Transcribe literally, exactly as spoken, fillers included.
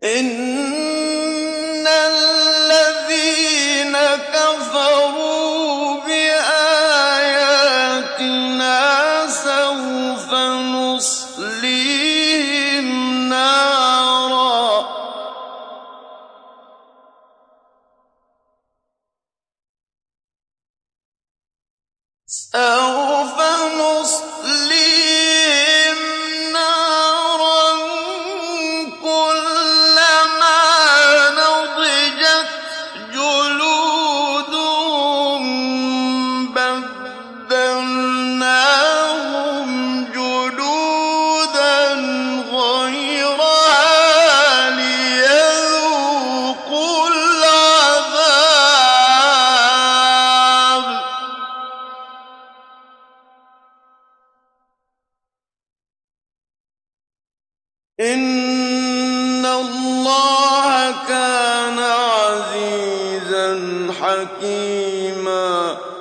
إِنَّ الَّذِينَ كَفَرُوا بِآيَاتِنَا سَوْفَ نُصْلِيهِمْ نَارًا سَوْفَ نُصْلِيهِمْ نَارًا كُلَّمَا نَضِجَتْ جُلُودُهُم بَدَّلْنَاهُمْ جُلُودًا غَيْرَهَا لِيَذُوقُوا الْعَذَابَ ۗ إِنَّ اللَّهَ كَانَ عَزِيزًا حَكِيمًا.